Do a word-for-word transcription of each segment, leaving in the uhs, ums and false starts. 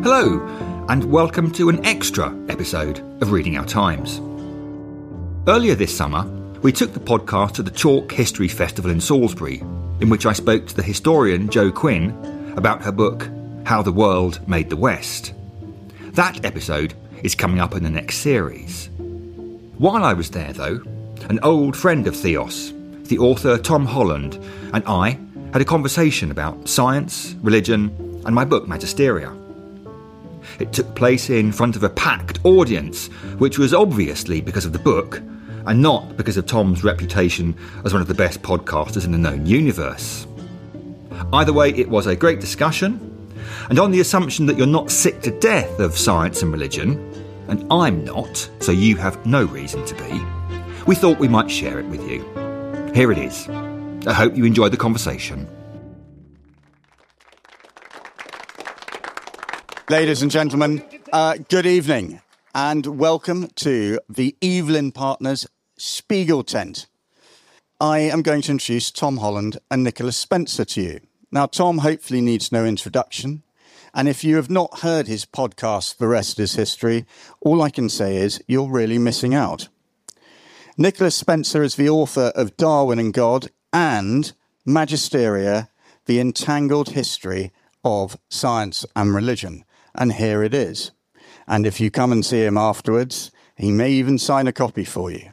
Hello, and welcome to an extra episode of Reading Our Times. Earlier this summer, we took the podcast to the Chalk History Festival in Salisbury, in which I spoke to the historian Jo Quinn about her book, How the World Made the West. That episode is coming up in the next series. While I was there, though, an old friend of Theos, the author Tom Holland, and I had a conversation about science, religion, and my book Magisteria. It took place in front of a packed audience, which was obviously because of the book, and not because of Tom's reputation as one of the best podcasters in the known universe. Either way, it was a great discussion, and on the assumption that you're not sick to death of science and religion, and I'm not, so you have no reason to be, we thought we might share it with you. Here it is. I hope you enjoyed the conversation. Ladies and gentlemen, uh, good evening and welcome to the Evelyn Partners Spiegel Tent. I am going to introduce Tom Holland and Nicholas Spencer to you. Now, Tom hopefully needs no introduction, and if you have not heard his podcast, The Rest is History, all I can say is you're really missing out. Nicholas Spencer is the author of Darwin and God and Magisteria, The Entangled History of Science and Religion. And here it is. And if you come and see him afterwards, he may even sign a copy for you.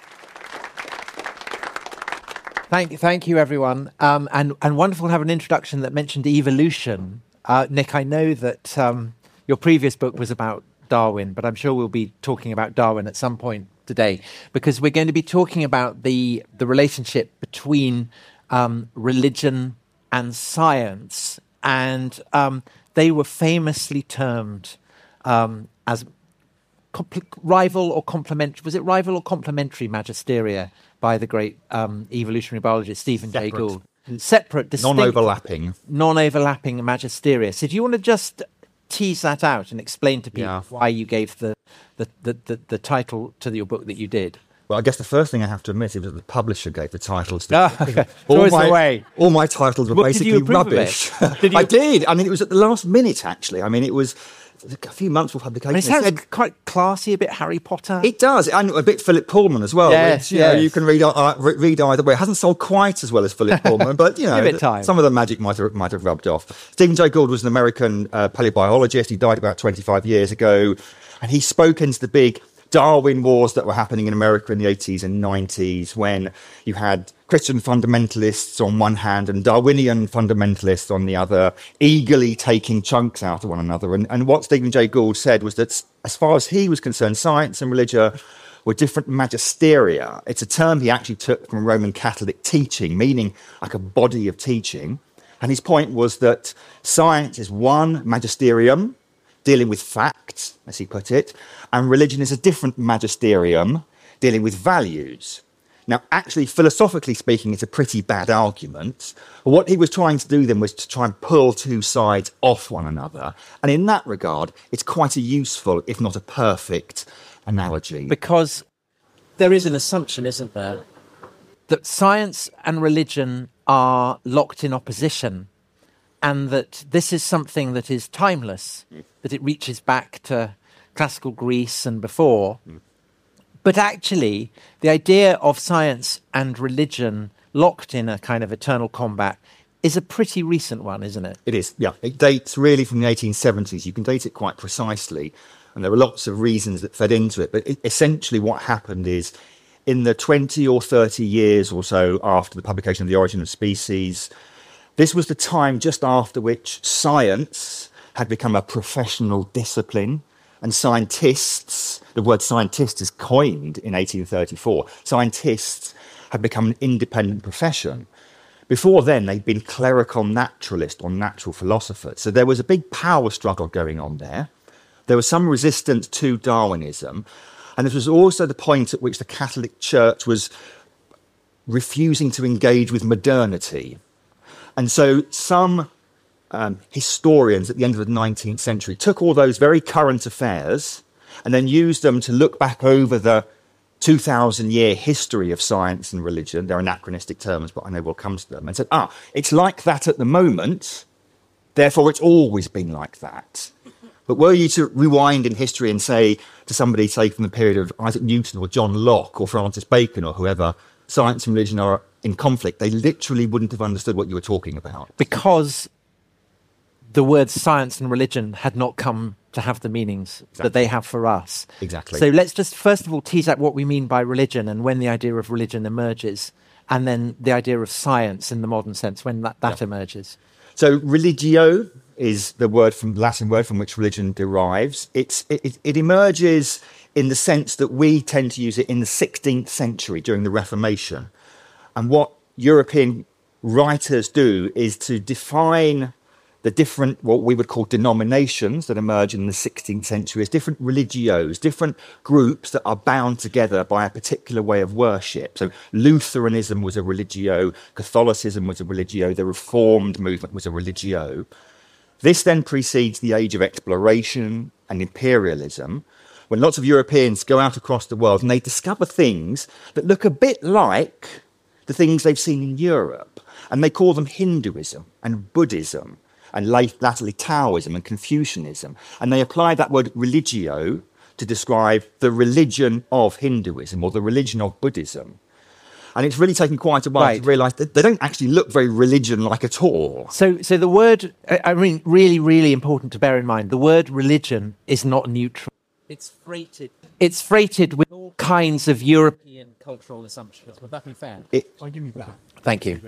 Thank, thank you, everyone. Um, and, and wonderful to have an introduction that mentioned evolution. Uh, Nick, I know that um, your previous book was about Darwin, but I'm sure we'll be talking about Darwin at some point today, because we're going to be talking about the, the relationship between um, religion and science. And um, they were famously termed um, as compl- rival or complementary. Was it rival or complementary magisteria by the great um, evolutionary biologist Stephen Jay Gould? Separate, distinct, non-overlapping, non-overlapping magisteria. So, do you want to just tease that out and explain to people yeah. why you gave the the, the, the the title to your book that you did? Well, I guess the first thing I have to admit is that the publisher gave the titles to oh, okay. all, my, the way. all my titles were What, basically did you rubbish. Did you... I did. I mean, it was at the last minute, actually. I mean, it was a few months before publication. I mean, it sounds it said, quite classy, a bit Harry Potter. It does, and a bit Philip Pullman as well. Yes, which, you yes. know, you can read uh, read either way. It hasn't sold quite as well as Philip Pullman, but you know, Give it time. Some of the magic might have might have rubbed off. Stephen Jay Gould was an American uh, paleobiologist. He died about twenty-five years ago, and he spoke into the big Darwin wars that were happening in America in the eighties and nineties, when you had Christian fundamentalists on one hand and Darwinian fundamentalists on the other, eagerly taking chunks out of one another. And, and what Stephen Jay Gould said was that, as far as he was concerned, science and religion were different magisteria. It's a term he actually took from Roman Catholic teaching, meaning like a body of teaching. And his point was that science is one magisterium, dealing with facts, as he put it, and religion is a different magisterium, dealing with values. Now, actually, philosophically speaking, it's a pretty bad argument. But what he was trying to do then was to try and pull two sides off one another. And in that regard, it's quite a useful, if not a perfect, analogy. Because there is an assumption, isn't there, that science and religion are locked in opposition, and that this is something that is timeless, mm. that it reaches back to classical Greece and before. Mm. But actually, the idea of science and religion locked in a kind of eternal combat is a pretty recent one, isn't it? It is, yeah. It dates really from the eighteen seventies. You can date it quite precisely, and there are lots of reasons that fed into it. But it, essentially what happened is, in the twenty or thirty years or so after the publication of The Origin of Species, this was the time just after which science had become a professional discipline, and scientists, the word scientist is coined in eighteen thirty-four, scientists had become an independent profession. Before then, they'd been clerical naturalists or natural philosophers. So there was a big power struggle going on there. There was some resistance to Darwinism, and this was also the point at which the Catholic Church was refusing to engage with modernity. And so some um, historians at the end of the nineteenth century took all those very current affairs and then used them to look back over the two thousand year history of science and religion. They're anachronistic terms, but I know we'll come to them. And said, ah, it's like that at the moment, therefore it's always been like that. But were you to rewind in history and say to somebody, say, from the period of Isaac Newton or John Locke or Francis Bacon or whoever, science and religion are in conflict, they literally wouldn't have understood what you were talking about. Because the words science and religion had not come to have the meanings exactly. that they have for us. Exactly. So let's just first of all tease out what we mean by religion and when the idea of religion emerges, and then the idea of science in the modern sense, when that, that yeah. emerges. So religio is the word from the Latin word from which religion derives. It's, it, it emerges in the sense that we tend to use it in the sixteenth century during the Reformation. And what European writers do is to define the different, what we would call denominations that emerge in the sixteenth century as different religios, different groups that are bound together by a particular way of worship. So Lutheranism was a religio, Catholicism was a religio, the Reformed movement was a religio. This then precedes the age of exploration and imperialism, when lots of Europeans go out across the world and they discover things that look a bit like the things they've seen in Europe. And they call them Hinduism and Buddhism and latterly Taoism and Confucianism. And they apply that word religio to describe the religion of Hinduism or the religion of Buddhism. And it's really taken quite a while right. to realise that they don't actually look very religion-like at all. So so the word, I mean, really, really important to bear in mind, the word religion is not neutral. It's freighted. It's freighted with all kinds of European cultural assumptions. Would that be fair? It, I'll give you that. Thank you.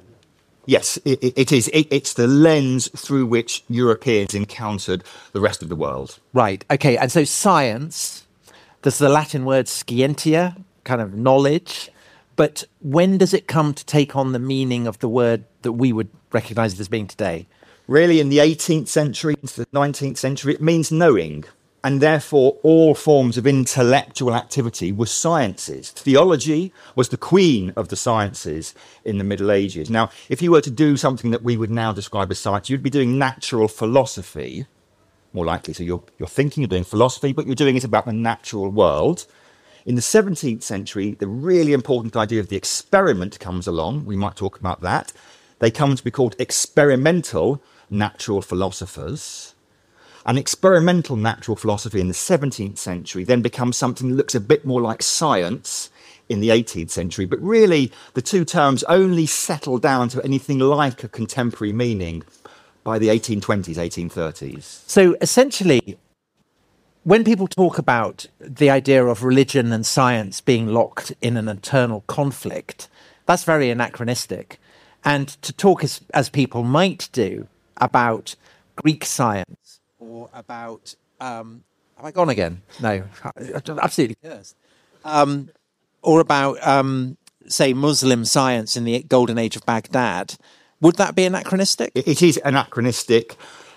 Yes, it, it is. It, it's the lens through which Europeans encountered the rest of the world. Right. Okay. And so science, there's the Latin word scientia, kind of knowledge. But when does it come to take on the meaning of the word that we would recognise it as being today? Really, in the eighteenth century, into the nineteenth century, it means knowing. And therefore, all forms of intellectual activity were sciences. Theology was the queen of the sciences in the Middle Ages. Now, if you were to do something that we would now describe as science, you'd be doing natural philosophy, more likely. So you're, you're thinking of doing philosophy, but you're doing it about the natural world. In the seventeenth century, the really important idea of the experiment comes along. We might talk about that. They come to be called experimental natural philosophers. And experimental natural philosophy in the seventeenth century then becomes something that looks a bit more like science in the eighteenth century. But really, the two terms only settle down to anything like a contemporary meaning by the eighteen twenties, eighteen thirties. So essentially, when people talk about the idea of religion and science being locked in an eternal conflict, that's very anachronistic. And to talk as, as people might do about Greek science or about... Um, have I gone again? No, absolutely cursed. Um, or about, um, say, Muslim science in the Golden Age of Baghdad, would that be anachronistic? It is anachronistic.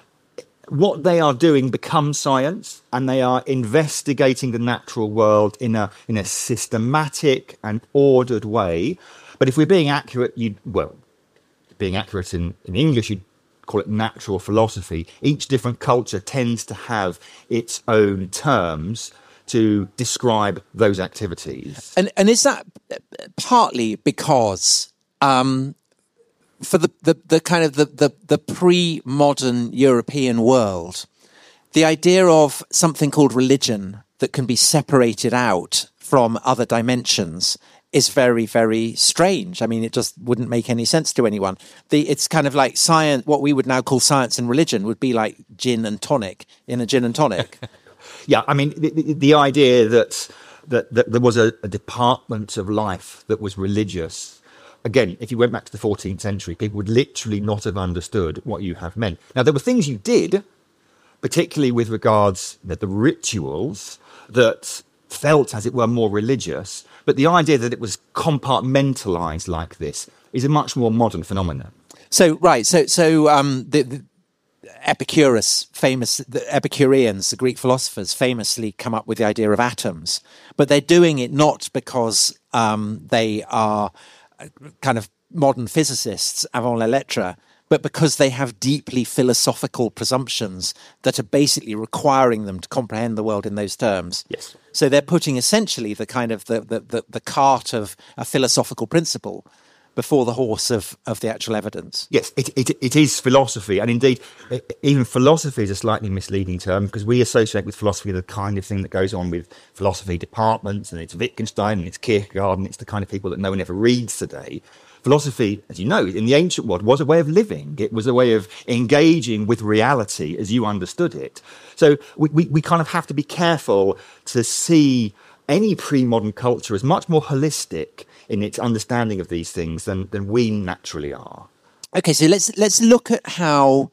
What they are doing becomes science, and they are investigating the natural world in a in a systematic and ordered way. But if we're being accurate, you well, being accurate in, in English, you'd call it natural philosophy. Each different culture tends to have its own terms to describe those activities. And and is that partly because um, for the, the, the kind of the, the, the pre-modern European world, the idea of something called religion that can be separated out from other dimensions is very, very strange. I mean, it just wouldn't make any sense to anyone. The, it's kind of like science, what we would now call science and religion would be like gin and tonic in a gin and tonic. Yeah, I mean, the, the, the idea that, that that there was a, a department of life that was religious, again, if you went back to the fourteenth century, people would literally not have understood what you have meant. Now, there were things you did, particularly with regards to the rituals, that felt, as it were, more religious. But the idea that it was compartmentalised like this is a much more modern phenomenon. So, right, so so um, the, the Epicurus, famous, the Epicureans, the Greek philosophers, famously come up with the idea of atoms. But they're doing it not because um, they are kind of modern physicists avant la lettre, but because they have deeply philosophical presumptions that are basically requiring them to comprehend the world in those terms. Yes. So they're putting essentially the kind of the, the, the, the cart of a philosophical principle before the horse of, of the actual evidence. Yes, it, it it is philosophy, and indeed, even philosophy is a slightly misleading term because we associate with philosophy the kind of thing that goes on with philosophy departments, and it's Wittgenstein and it's Kierkegaard, and it's the kind of people that no one ever reads today. Philosophy, as you know, in the ancient world, was a way of living. It was a way of engaging with reality as you understood it. So we, we, we kind of have to be careful to see any pre-modern culture as much more holistic in its understanding of these things than, than we naturally are. Okay, so let's let's look at how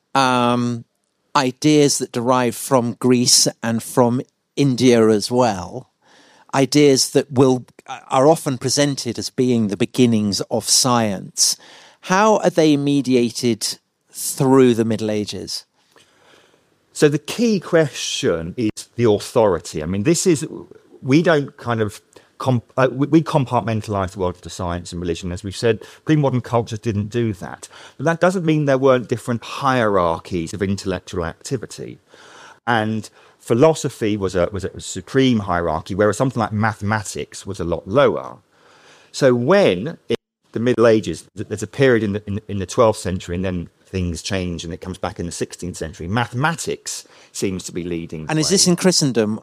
um, ideas that derive from Greece and from India as well, ideas that will are often presented as being the beginnings of science. How are they mediated through the Middle Ages? So the key question is the authority. I mean, this is, we don't kind of, comp, uh, we, we compartmentalise the world into science and religion. As we've said, pre-modern cultures didn't do that. But that doesn't mean there weren't different hierarchies of intellectual activity. And philosophy was a, was a supreme hierarchy, whereas something like mathematics was a lot lower. So when, in the Middle Ages, there's a period in the, in, in the twelfth century, and then things change and it comes back in the sixteenth century, mathematics seems to be leading. And is this in Christendom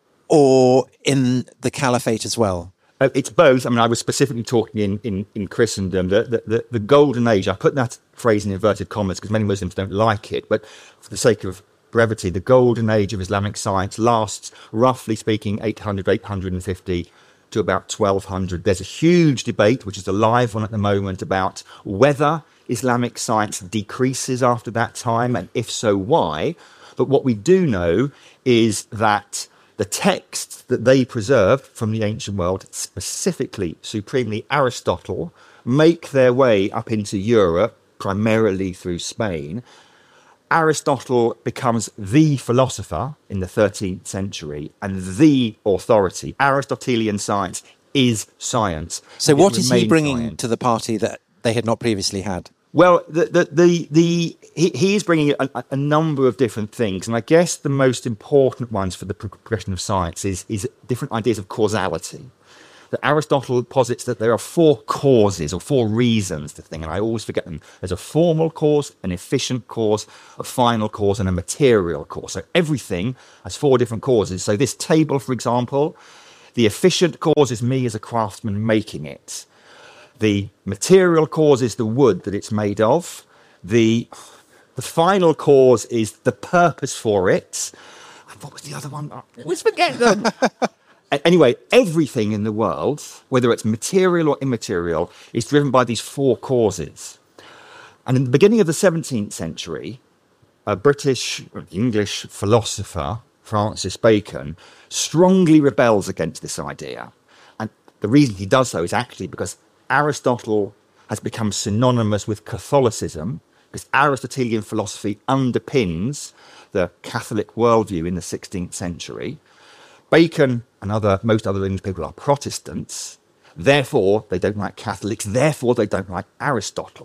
or in the Caliphate as well? Uh, it's both. I mean, I was specifically talking in, in, in Christendom, the, the, the, the golden age. I put that phrase in inverted commas because many Muslims don't like it, but for the sake of brevity, the golden age of Islamic science lasts, roughly speaking, eight hundred, eight hundred fifty to about twelve hundred. There's a huge debate, which is a live one at the moment, about whether Islamic science decreases after that time, and if so, why. But what we do know is that the texts that they preserved from the ancient world, specifically, supremely Aristotle, make their way up into Europe, primarily through Spain. Aristotle becomes the philosopher in the thirteenth century and the authority. Aristotelian science is science. So what is he bringing science. to the party that they had not previously had? Well, the the the, the he, he is bringing a, a number of different things, and I guess the most important ones for the progression of science is is different ideas of causality. That Aristotle posits that there are four causes or four reasons to thing, and I always forget them. There's a formal cause, an efficient cause, a final cause, and a material cause. So everything has four different causes. So this table, for example, the efficient cause is me as a craftsman making it. The material cause is the wood that it's made of. The the final cause is the purpose for it. And what was the other one? I always forget them. Anyway, everything in the world, whether it's material or immaterial, is driven by these four causes. And in the beginning of the seventeenth century, a British, English philosopher, Francis Bacon, strongly rebels against this idea. And the reason he does so is actually because Aristotle has become synonymous with Catholicism, because Aristotelian philosophy underpins the Catholic worldview in the sixteenth century. Bacon and other most other English people are Protestants, therefore they don't like Catholics, therefore they don't like Aristotle.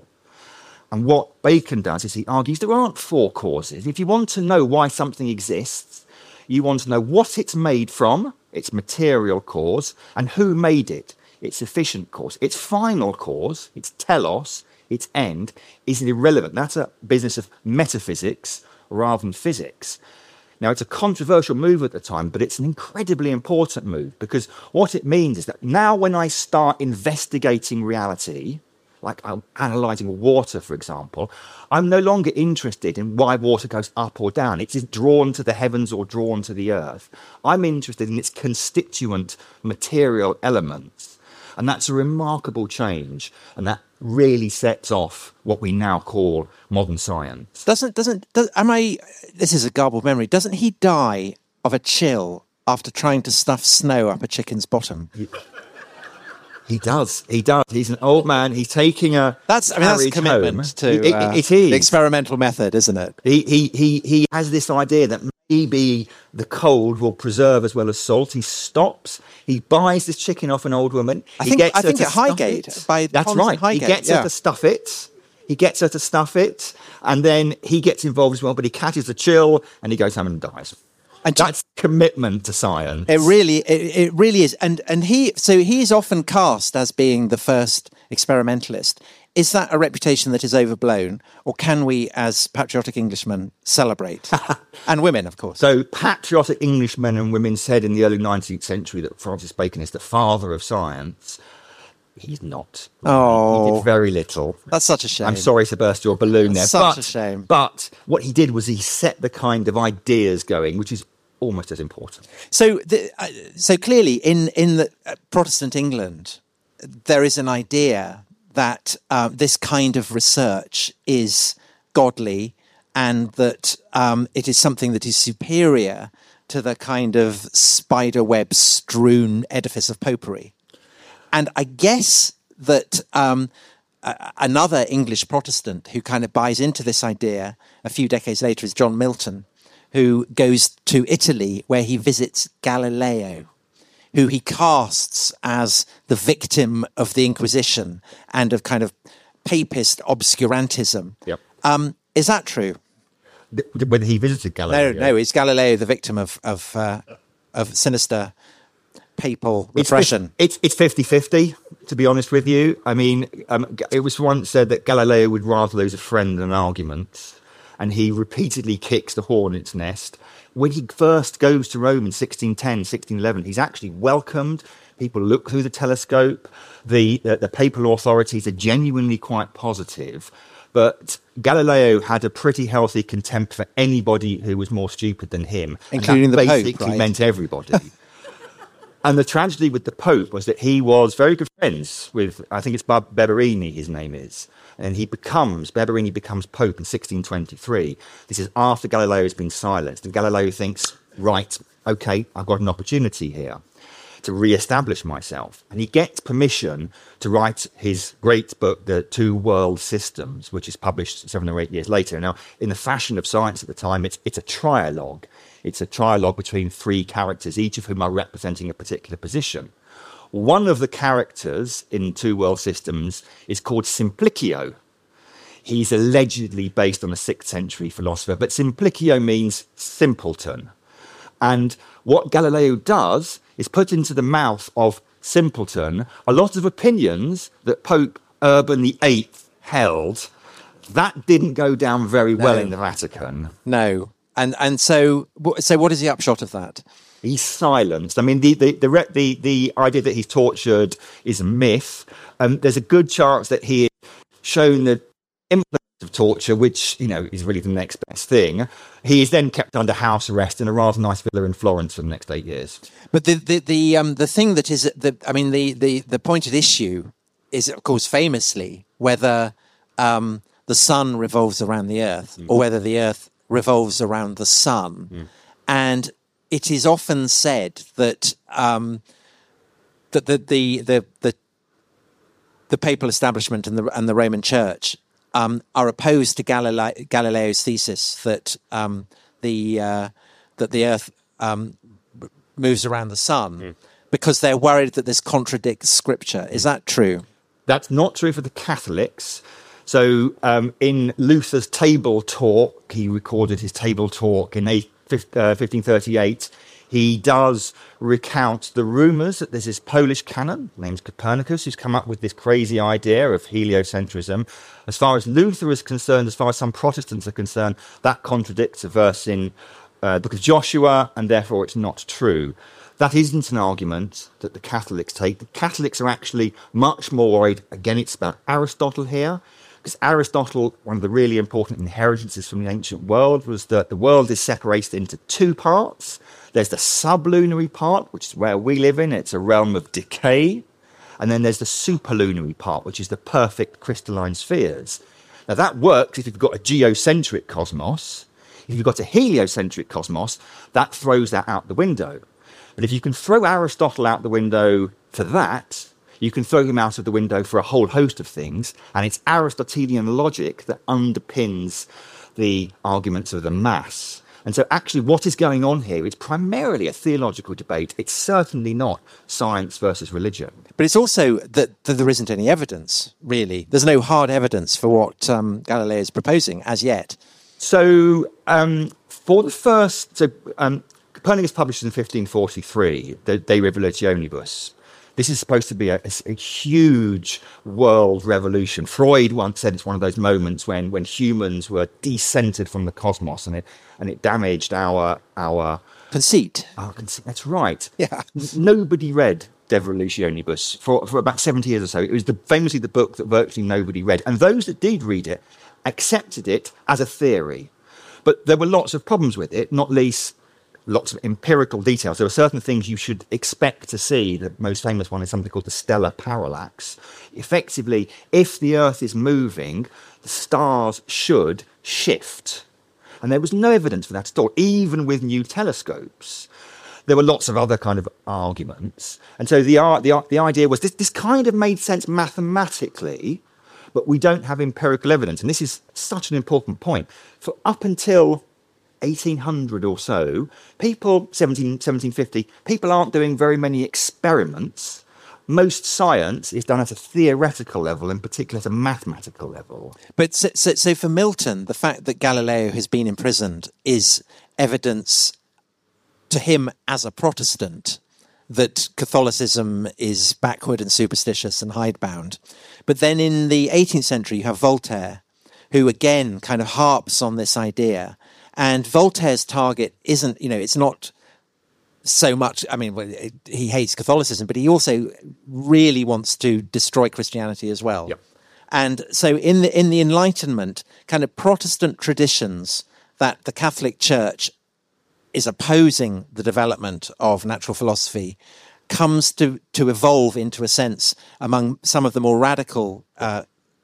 And what Bacon does is he argues there aren't four causes. If you want to know why something exists, you want to know what it's made from, its material cause, and who made it, its efficient cause. Its final cause, its telos, its end, is irrelevant. That's a business of metaphysics rather than physics. Now, it's a controversial move at the time, but it's an incredibly important move because what it means is that now when I start investigating reality, like I'm analysing water, for example, I'm no longer interested in why water goes up or down. It's drawn to the heavens or drawn to the earth. I'm interested in its constituent material elements. And that's a remarkable change. And that really sets off what we now call modern science. Doesn't, doesn't, does, am I, this is a garbled memory, doesn't he die of a chill after trying to stuff snow up a chicken's bottom? He, he does, he does. He's an old man, he's taking a That's, I mean, that's a commitment home. to it, uh, it is. the experimental method, isn't it? He, he, he, he has this idea that maybe the cold will preserve as well as salt. He stops. He buys this chicken off an old woman. I he think, gets I her think to at stuff Highgate. it. By That's Ponds right. Highgate, he gets yeah. her to stuff it. He gets her to stuff it. And then he gets involved as well, but he catches the chill and he goes home and dies. And That's commitment to science. It really, it, it really is. And and he, so he is often cast as being the first experimentalist. Is that a reputation that is overblown, or can we, as patriotic Englishmen, celebrate? And women, of course. So patriotic Englishmen and women said in the early nineteenth century that Francis Bacon is the father of science. He's not. Oh. He did very little. That's such a shame. I'm sorry to burst your balloon That's there. such but, a shame. But what he did was he set the kind of ideas going, which is almost as important. So, the, uh, so clearly, in in the uh, Protestant England, there is an idea that uh, this kind of research is godly, and that um, it is something that is superior to the kind of spiderweb strewn edifice of popery. And I guess that um, a- another English Protestant who kind of buys into this idea a few decades later is John Milton, who goes to Italy where he visits Galileo, who he casts as the victim of the Inquisition and of kind of papist obscurantism. Yep. Um, is that true? Th- Whether he visited Galileo. No, no. Is Galileo the victim of of, uh, of sinister papal repression? It's it's fifty-fifty, to be honest with you. I mean, um, it was once said that Galileo would rather lose a friend than an argument, and he repeatedly kicks the hornet's nest. When he first goes to Rome in sixteen ten, sixteen eleven, he's actually welcomed. People look through the telescope. The, the, the papal authorities are genuinely quite positive. But Galileo had a pretty healthy contempt for anybody who was more stupid than him. Including and that the Pope, basically right? meant everybody. And the tragedy with the Pope was that he was very good friends with, I think it's Bar- Barberini, his name is. And he becomes, Barberini becomes Pope in sixteen twenty-three. This is after Galileo has been silenced. And Galileo thinks, right, okay, I've got an opportunity here to re-establish myself. And he gets permission to write his great book, The Two World Systems, which is published seven or eight years later. Now, in the fashion of science at the time, it's, it's a trialogue. It's a trialogue between three characters, each of whom are representing a particular position. One of the characters in Two World Systems is called Simplicio. He's allegedly based on a sixth century philosopher, but Simplicio means simpleton. And what Galileo does is put into the mouth of simpleton a lot of opinions that Pope Urban the Eighth held. That didn't go down very well No. in the Vatican. No. And and so so what is the upshot of that? He's silenced. I mean, the the the re- the, the idea that he's tortured is a myth. Um, there's a good chance that he has shown the implements of torture, which, you know, is really the next best thing. He is then kept under house arrest in a rather nice villa in Florence for the next eight years. But the the the um the thing that is the I mean the the the point at issue is, of course, famously whether um the sun revolves around the earth mm. or whether the earth revolves around the sun. Mm. And it is often said that um, that the the, the the the papal establishment and the and the Roman Church um, are opposed to Galileo, Galileo's thesis that um, the uh, that the Earth um, moves around the sun mm. because they're worried that this contradicts Scripture. Is that true? That's not true for the Catholics. So um, in Luther's Table Talk, he recorded his Table Talk in eight, uh, fifteen thirty-eight. He does recount the rumours that there's this Polish canon named Copernicus who's come up with this crazy idea of heliocentrism. As far as Luther is concerned, as far as some Protestants are concerned, that contradicts a verse in uh, the book of Joshua, and therefore it's not true. That isn't an argument that the Catholics take. The Catholics are actually much more worried. Again, it's about Aristotle here. Because Aristotle, one of the really important inheritances from the ancient world was that the world is separated into two parts. There's the sublunary part, which is where we live in. It's a realm of decay. And then there's the superlunary part, which is the perfect crystalline spheres. Now, that works if you've got a geocentric cosmos. If you've got a heliocentric cosmos, that throws that out the window. But if you can throw Aristotle out the window for that, you can throw him out of the window for a whole host of things, and it's Aristotelian logic that underpins the arguments of the mass. And so actually what is going on here is primarily a theological debate. It's certainly not science versus religion. But it's also that, that there isn't any evidence, really. There's no hard evidence for what um, Galileo is proposing as yet. So um, for the first... So, um, Copernicus published in fifteen forty-three, the De Revolutionibus. This is supposed to be a, a, a huge world revolution. Freud once said it's one of those moments when, when humans were decentered from the cosmos, and it and it damaged our our conceit. Our conceit. That's right. Yeah. Nobody read De Revolutionibus for for about seventy years or so. It was the, famously the book that virtually nobody read, and those that did read it accepted it as a theory. But there were lots of problems with it, not least lots of empirical details. There are certain things you should expect to see. The most famous one is something called the stellar parallax. Effectively, if the Earth is moving, the stars should shift. And there was no evidence for that at all, even with new telescopes. There were lots of other kind of arguments. And so the, the, the idea was this, this kind of made sense mathematically, but we don't have empirical evidence. And this is such an important point. For up until eighteen hundred or so, people, seventeen, seventeen fifty, people aren't doing very many experiments. Most science is done at a theoretical level, in particular at a mathematical level. But so, so, so for Milton, the fact that Galileo has been imprisoned is evidence to him as a Protestant that Catholicism is backward and superstitious and hidebound. But then in the eighteenth century, you have Voltaire, who again kind of harps on this idea. And Voltaire's target isn't, you know, it's not so much, I mean, he hates Catholicism, but he also really wants to destroy Christianity as well. Yep. And so in the in the Enlightenment, kind of Protestant traditions that the Catholic Church is opposing the development of natural philosophy comes to, to evolve into a sense among some of the more radical uh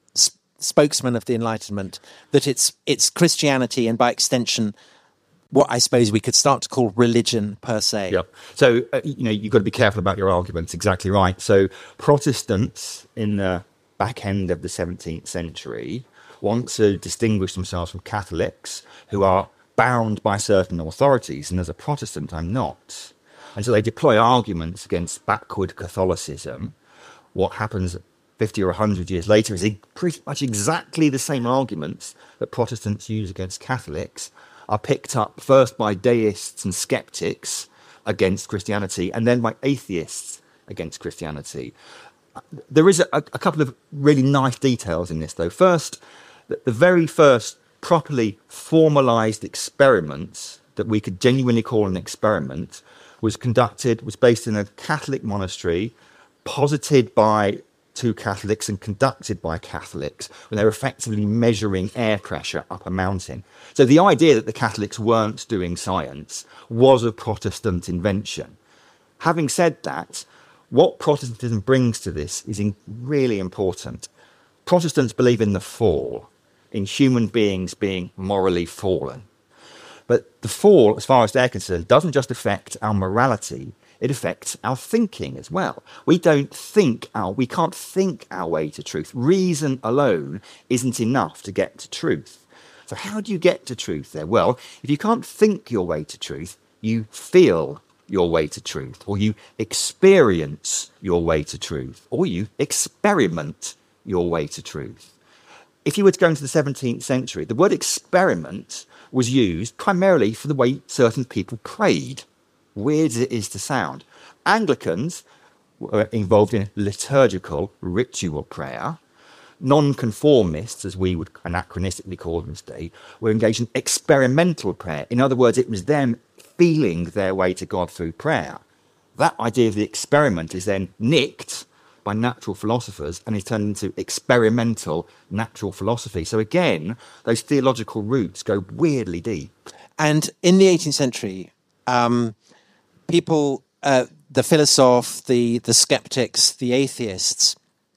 spokesman of the Enlightenment, that it's it's Christianity and by extension what I suppose we could start to call religion per se. Yeah. So, uh, you know, you've got to be careful about your arguments. Exactly right. So Protestants in the back end of the seventeenth century want to distinguish themselves from Catholics who are bound by certain authorities. And as a Protestant, I'm not. And so they deploy arguments against backward Catholicism. What happens fifty or one hundred years later is pretty much exactly the same arguments that Protestants use against Catholics are picked up first by deists and skeptics against Christianity and then by atheists against Christianity. There is a, a couple of really nice details in this, though. First, the very first properly formalized experiment that we could genuinely call an experiment was conducted, was based in a Catholic monastery, posited by two Catholics and conducted by Catholics, when they were effectively measuring air pressure up a mountain. So the idea that the Catholics weren't doing science was a Protestant invention. Having said that, what Protestantism brings to this is in really important. Protestants believe in the fall, in human beings being morally fallen. But the fall, as far as they're concerned, doesn't just affect our morality, it affects our thinking as well. We don't think our, we can't think our way to truth. Reason alone isn't enough to get to truth. So how do you get to truth there? Well, if you can't think your way to truth, you feel your way to truth, or you experience your way to truth, or you experiment your way to truth. If you were to go into the seventeenth century, the word experiment was used primarily for the way certain people prayed. Weird as it is to sound. Anglicans were involved in liturgical ritual prayer. Nonconformists, as we would anachronistically call them today, were engaged in experimental prayer. In other words, it was them feeling their way to God through prayer. That idea of the experiment is then nicked by natural philosophers and is turned into experimental natural philosophy. So again, those theological roots go weirdly deep. And in the eighteenth century, um, people, uh, the philosophes, the, the skeptics, the atheists,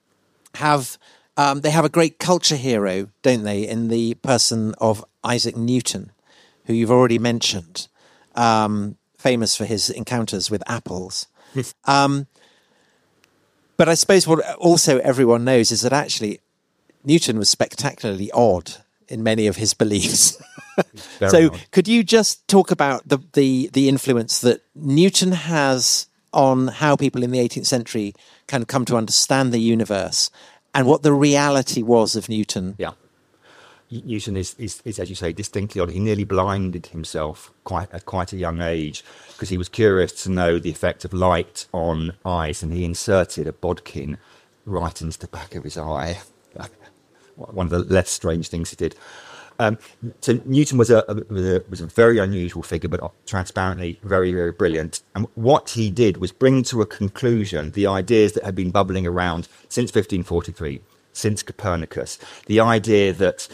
have um, they have a great culture hero, don't they, in the person of Isaac Newton, who you've already mentioned, um, famous for his encounters with apples. um, but I suppose what also everyone knows is that actually Newton was spectacularly odd in many of his beliefs. So odd. Could you just talk about the, the, the influence that Newton has on how people in the eighteenth century can come to understand the universe and what the reality was of Newton? Yeah. Newton is, is, is, as you say, distinctly odd. He nearly blinded himself quite at quite a young age because he was curious to know the effect of light on eyes, and he inserted a bodkin right into the back of his eye. One of the less strange things he did. Um, so Newton was a, a, was a was a very unusual figure, but transparently very, very brilliant. And what he did was bring to a conclusion the ideas that had been bubbling around since fifteen forty-three, since Copernicus. The idea that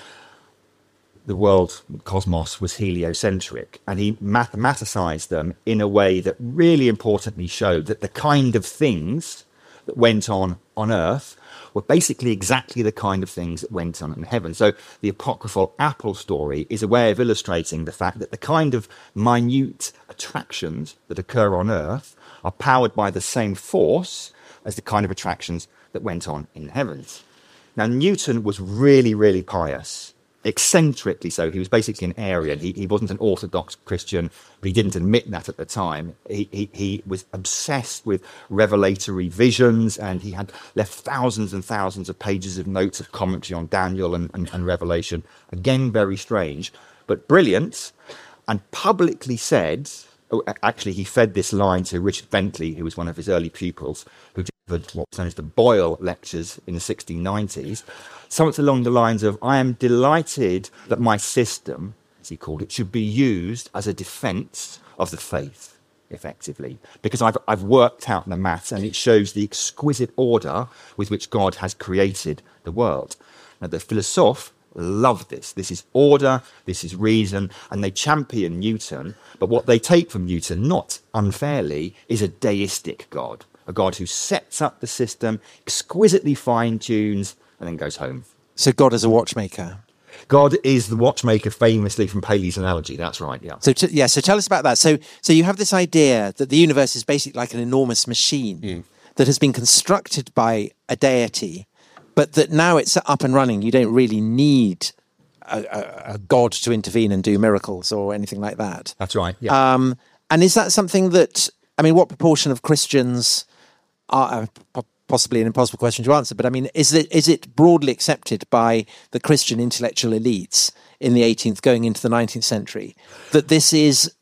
the world, cosmos, was heliocentric, and he mathematicized them in a way that really importantly showed that the kind of things that went on on Earth were basically exactly the kind of things that went on in heaven. So the apocryphal apple story is a way of illustrating the fact that the kind of minute attractions that occur on Earth are powered by the same force as the kind of attractions that went on in the heavens. Now, Newton was really, really pious, eccentrically so. He was basically an Arian. He, he wasn't an Orthodox Christian, but he didn't admit that at the time. He, he, he was obsessed with revelatory visions, and he had left thousands and thousands of pages of notes of commentary on Daniel and, and, and Revelation. Again, very strange, but brilliant, and publicly said, oh, actually, he fed this line to Richard Bentley, who was one of his early pupils, who delivered what was known as the Boyle Lectures in the sixteen nineties. Something along the lines of, I am delighted that my system, as he called it, should be used as a defence of the faith, effectively. Because I've, I've worked out the maths, and it shows the exquisite order with which God has created the world. Now, the philosophes love this. This is order, this is reason, and they champion Newton. But what they take from Newton, not unfairly, is a deistic God, a God who sets up the system, exquisitely fine-tunes, and then goes home. So God is a watchmaker. God is the watchmaker, famously from Paley's analogy. That's right. Yeah. So t- yeah. So tell us about that. So so you have this idea that the universe is basically like an enormous machine mm. that has been constructed by a deity, but that now it's up and running. You don't really need a, a, a god to intervene and do miracles or anything like that. That's right. Yeah. Um, and is that something that, I mean, what proportion of Christians are? Uh, possibly an impossible question to answer, but I mean, is it is it broadly accepted by the Christian intellectual elites in the eighteenth going into the nineteenth century that this is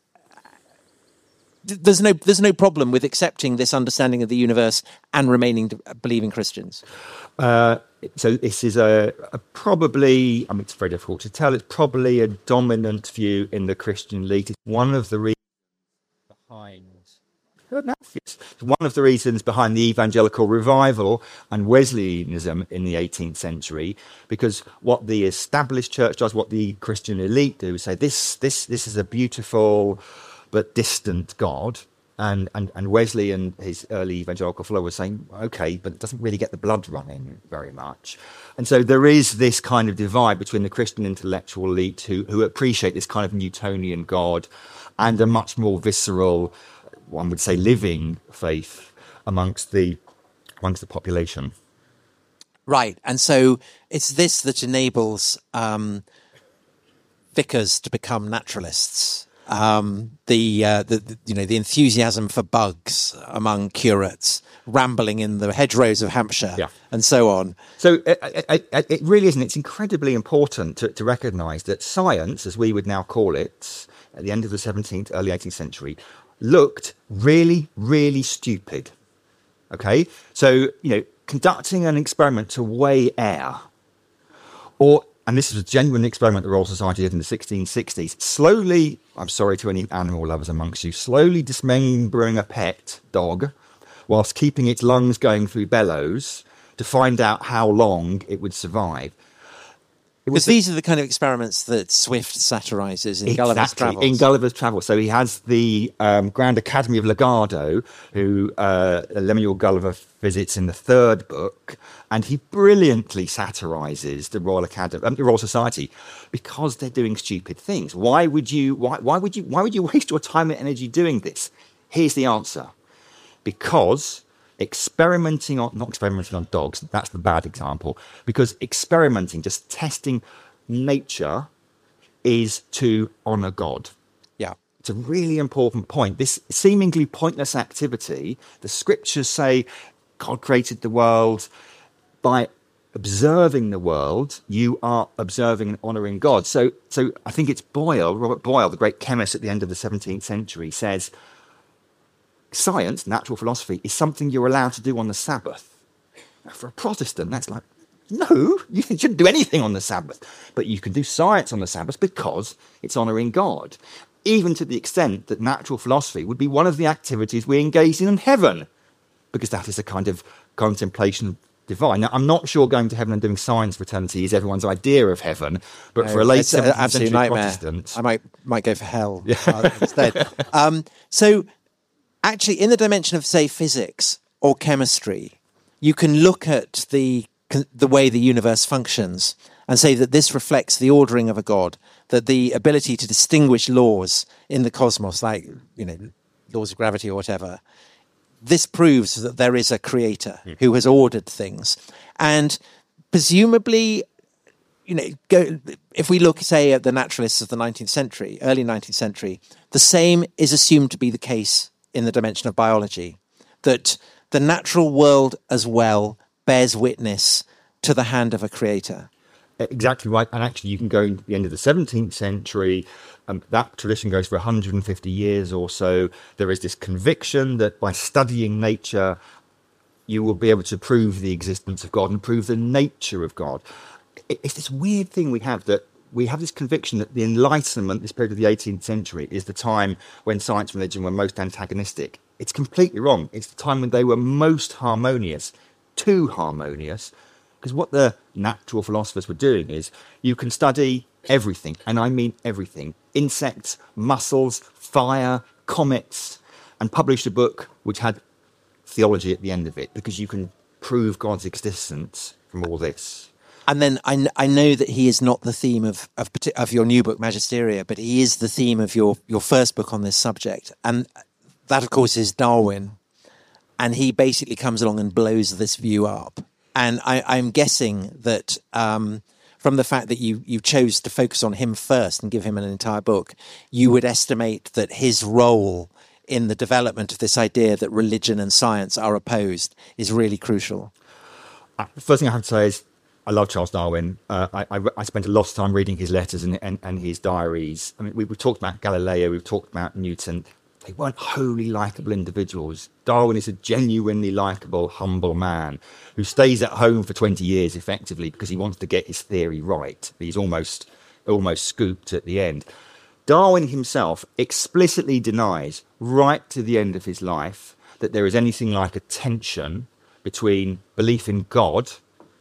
there's no there's no problem with accepting this understanding of the universe and remaining believing Christians? Uh, so this is a, a probably, I mean, it's very difficult to tell. It's probably a dominant view in the Christian elite. It's one of the reasons behind. One of the reasons behind the evangelical revival and Wesleyanism in the eighteenth century, because what the established church does, what the Christian elite do, is say this, this, this is a beautiful but distant God, and, and, and Wesley and his early evangelical followers saying, okay, but it doesn't really get the blood running very much. And so there is this kind of divide between the Christian intellectual elite who, who appreciate this kind of Newtonian God and a much more visceral, one would say, living faith amongst the amongst the population. Right, and so it's this that enables um, vicars to become naturalists. Um, the, uh, the, the you know the enthusiasm for bugs among curates, rambling in the hedgerows of Hampshire, yeah. and so on. So it, it, it really isn't. It's incredibly important to, to recognise that science, as we would now call it, at the end of the seventeenth, early eighteenth century, looked really, really stupid. Okay? So, you know, conducting an experiment to weigh air, or, and this was a genuine experiment the Royal Society did in the sixteen sixties, slowly, I'm sorry to any animal lovers amongst you, slowly dismembering a pet dog whilst keeping its lungs going through bellows to find out how long it would survive. Because these are the kind of experiments that Swift satirises in exactly, Gulliver's Travels. in Gulliver's Travels. So he has the um, Grand Academy of Legardo, who uh, Lemuel Gulliver visits in the third book, and he brilliantly satirises the Royal Academy, um, the Royal Society, because they're doing stupid things. Why would you? Why, why would you? Why would you waste your time and energy doing this? Here's the answer: because experimenting on, not experimenting on dogs, that's the bad example, because experimenting, just testing nature, is to honour God. Yeah. It's a really important point. This seemingly pointless activity, the scriptures say God created the world by observing the world, you are observing and honouring God. So, so I think it's Boyle, Robert Boyle, the great chemist at the end of the seventeenth century, says science, natural philosophy, is something you're allowed to do on the Sabbath. Now, for a Protestant, that's like, no, you shouldn't do anything on the Sabbath. But you can do science on the Sabbath because it's honouring God, even to the extent that natural philosophy would be one of the activities we engage in in heaven, because that is a kind of contemplation of divine. Now, I'm not sure going to heaven and doing science for eternity is everyone's idea of heaven, but No, for a late it's an seventeenth absolute century nightmare. Protestant... I might might go for hell uh, instead. Um, so, actually, in the dimension of, say, physics or chemistry, you can look at the the way the universe functions and say that this reflects the ordering of a God, that the ability to distinguish laws in the cosmos, like, you know, laws of gravity or whatever, this proves that there is a creator who has ordered things. And presumably, you know, go, if we look, say, at the naturalists of the nineteenth century, early nineteenth century, the same is assumed to be the case in the dimension of biology, that the natural world as well bears witness to the hand of a creator. Exactly right. And actually, you can go into the end of the seventeenth century. Um, that tradition goes for one hundred fifty years or so. There is this conviction that by studying nature, you will be able to prove the existence of God and prove the nature of God. It, it's this weird thing we have that we have this conviction that the Enlightenment, this period of the eighteenth century, is the time when science and religion were most antagonistic. It's completely wrong. It's the time when they were most harmonious, too harmonious. Because what the natural philosophers were doing is you can study everything, and I mean everything, insects, mussels, fire, comets, and publish a book which had theology at the end of it, because you can prove God's existence from all this. And then I, I know that he is not the theme of, of of your new book, Magisteria, but he is the theme of your, your first book on this subject. And that, of course, is Darwin. And he basically comes along and blows this view up. And I, I'm guessing that um, from the fact that you, you chose to focus on him first and give him an entire book, you would estimate that his role in the development of this idea that religion and science are opposed is really crucial. Uh, the first thing I have to say is I love Charles Darwin. Uh, I, I, I spent a lot of time reading his letters and, and, and his diaries. I mean, we, we've talked about Galileo, we've talked about Newton. They weren't wholly likeable individuals. Darwin is a genuinely likeable, humble man who stays at home for twenty years effectively because he wants to get his theory right. He's almost, almost scooped at the end. Darwin himself explicitly denies right to the end of his life that there is anything like a tension between belief in God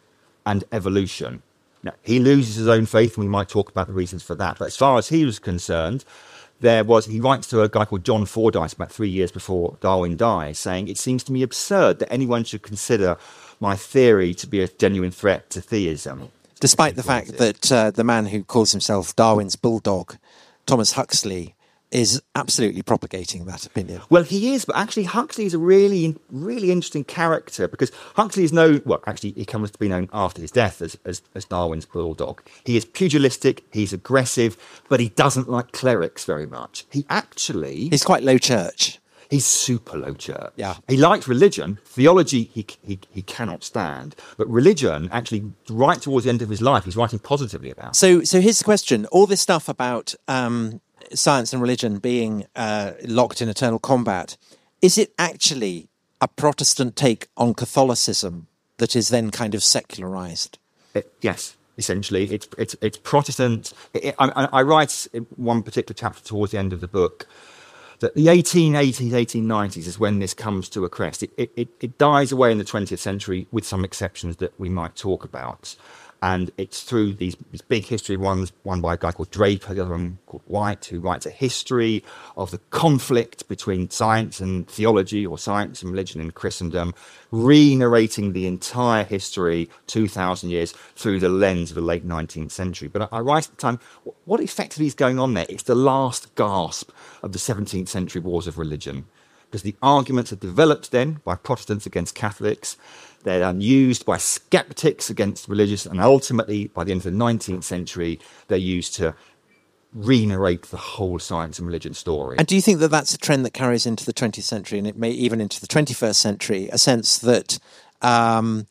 and evolution. Now, he loses his own faith, and we might talk about the reasons for that. But as far as he was concerned, there was, he writes to a guy called John Fordyce about three years before Darwin dies, saying, "It seems to me absurd that anyone should consider my theory to be a genuine threat to theism." Despite the fact that uh, the man who calls himself Darwin's bulldog, Thomas Huxley, is absolutely propagating that opinion. Well, he is, but actually Huxley is a really, really interesting character, because Huxley is known, well, actually he comes to be known after his death as, as, as Darwin's bulldog. He is pugilistic, he's aggressive, but he doesn't like clerics very much. He actually... He's quite low church. He's super low church. Yeah. He likes religion. Theology, he, he he cannot stand. But religion, actually, right towards the end of his life, he's writing positively about. So, so here's the question. All this stuff about... Um, science and religion being uh, locked in eternal combat, is it actually a Protestant take on Catholicism that is then kind of secularized? It, yes, essentially. It's it's it's Protestant. It, I, I write in one particular chapter towards the end of the book that the eighteen eighties, eighteen nineties is when this comes to a crest. It, it, it, it dies away in the twentieth century, with some exceptions that we might talk about. And it's through these, these big history ones, one by a guy called Draper, the other one called White, who writes a history of the conflict between science and theology, or science and religion in Christendom, re-narrating the entire history, two thousand years, through the lens of the late nineteenth century. But I, I write at the time, what effectively is going on there? It's the last gasp of the seventeenth century wars of religion, because the arguments are developed then by Protestants against Catholics. They're then used by skeptics against religious, and ultimately, by the end of the nineteenth century, they're used to re-narrate the whole science and religion story. And do you think that that's a trend that carries into the twentieth century, and it may even into the twenty-first century, a sense that um,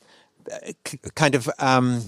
k- kind of um,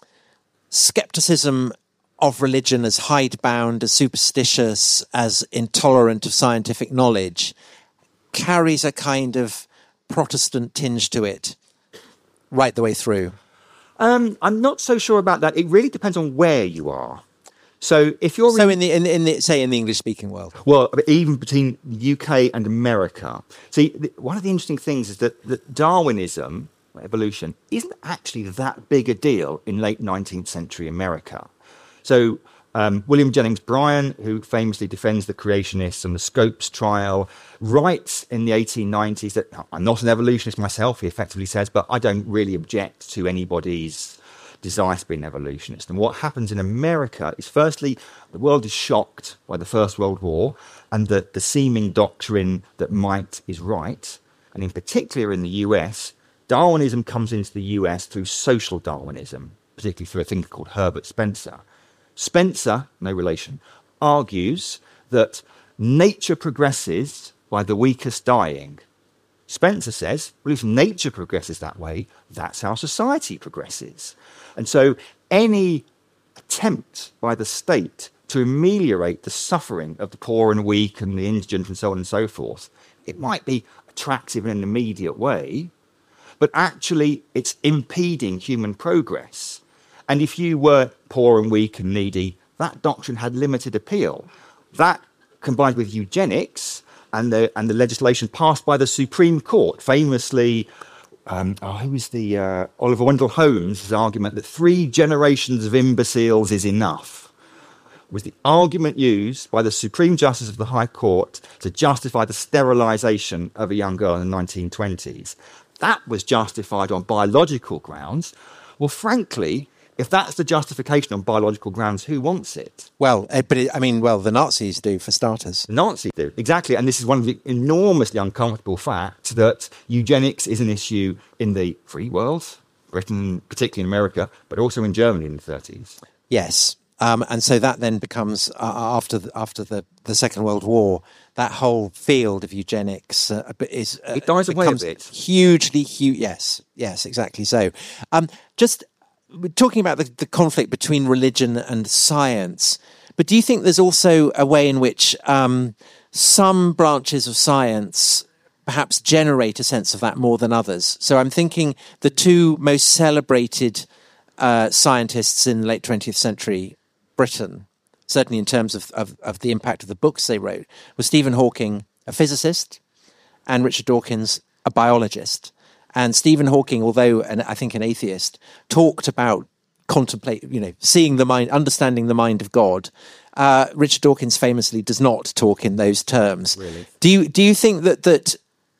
skepticism of religion as hidebound, as superstitious, as intolerant of scientific knowledge, carries a kind of Protestant tinge to it right the way through? Um, I'm not so sure about that. It really depends on where you are. So if you're so in the in, in the say in the English speaking world, well, even between the U K and America. See, the, one of the interesting things is that, that Darwinism, evolution, isn't actually that big a deal in late nineteenth century America. So um, William Jennings Bryan, who famously defends the creationists and the Scopes trial, writes in the eighteen nineties that I'm not an evolutionist myself, he effectively says, but I don't really object to anybody's desire to be an evolutionist. And what happens in America is, firstly, the world is shocked by the First World War and the, the seeming doctrine that might is right. And in particular in the U S, Darwinism comes into the U S through social Darwinism, particularly through a thinker called Herbert Spencer. Spencer, no relation, argues that nature progresses by the weakest dying. Spencer says, well, if nature progresses that way, that's how society progresses. And so any attempt by the state to ameliorate the suffering of the poor and weak and the indigent and so on and so forth, it might be attractive in an immediate way, but actually it's impeding human progress. And if you were poor and weak and needy, that doctrine had limited appeal. That, combined with eugenics and the and the legislation passed by the Supreme Court, famously, um, oh, who was the uh, Oliver Wendell Holmes' argument that three generations of imbeciles is enough, was the argument used by the Supreme Justice of the High Court to justify the sterilisation of a young girl in the nineteen twenties. That was justified on biological grounds. Well, frankly, if that's the justification on biological grounds, who wants it? Well, uh, but it, I mean, well, the Nazis do, for starters. The Nazis do, exactly. And this is one of the enormously uncomfortable facts that eugenics is an issue in the free world, Britain, particularly in America, but also in Germany in the thirties. Yes. Um, and so that then becomes, uh, after the, after the, the Second World War, that whole field of eugenics uh, is uh, it dies away a bit. Hugely, huge. Yes, yes, exactly. So, um, just we're talking about the, the conflict between religion and science, but do you think there's also a way in which um, some branches of science perhaps generate a sense of that more than others? So I'm thinking the two most celebrated uh, scientists in the late twentieth century Britain, certainly in terms of, of, of the impact of the books they wrote, was Stephen Hawking, a physicist, and Richard Dawkins, a biologist. And Stephen Hawking, although an, I think an atheist, talked about contemplate, you know, seeing the mind, understanding the mind of God. Uh, Richard Dawkins famously does not talk in those terms. Really? Do you do you think that that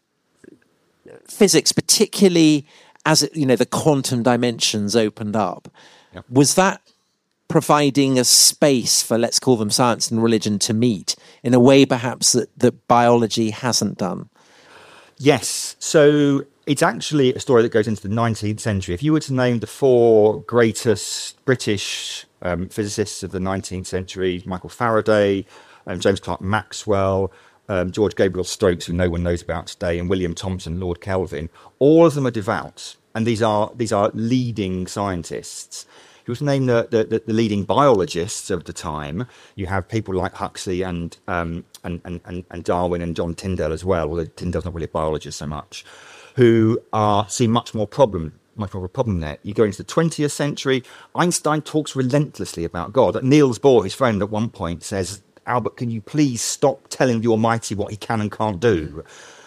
physics, particularly as it, you know, the quantum dimensions opened up, yep. was that providing a space for, let's call them science and religion, to meet in a way perhaps that, that biology hasn't done? Yes. So it's actually a story that goes into the nineteenth century. If you were to name the four greatest British um, physicists of the nineteenth century, Michael Faraday, um, James Clerk Maxwell, um, George Gabriel Stokes, who no one knows about today, and William Thomson, Lord Kelvin, all of them are devout. And these are these are leading scientists. If you were to name the, the, the leading biologists of the time, you have people like Huxley and, um, and, and, and, and Darwin and John Tyndall as well, although Tyndall's not really a biologist so much, who are see much more problem, much more of a problem there. You go into the twentieth century, Einstein talks relentlessly about God. Niels Bohr, his friend, at one point says, Albert, can you please stop telling the Almighty what he can and can't do?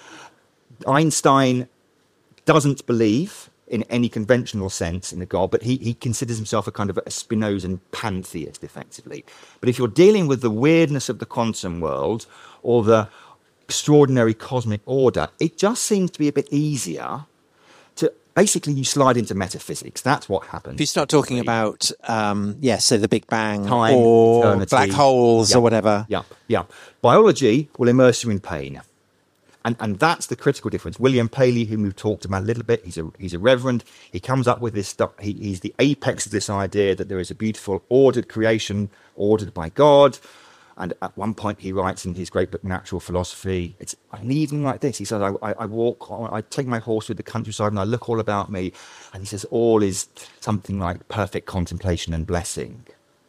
Einstein doesn't believe in any conventional sense in a God, but he, he considers himself a kind of a Spinozan pantheist, effectively. But if you're dealing with the weirdness of the quantum world or the extraordinary cosmic order, it just seems to be a bit easier to, basically you slide into metaphysics. That's what happens. If you start talking about, um, yes, yeah, so the Big Bang, time, or eternity, black holes, yep, or whatever. Yeah, yeah. Biology will immerse you in pain. And and that's the critical difference. William Paley, whom we've talked about a little bit, he's a he's a reverend. He comes up with this stuff. He, he's the apex of this idea that there is a beautiful, ordered creation, ordered by God. And at one point, he writes in his great book, Natural Philosophy, it's an evening like this. He says, I, I, I walk, I take my horse through the countryside and I look all about me. And he says, all is something like perfect contemplation and blessing.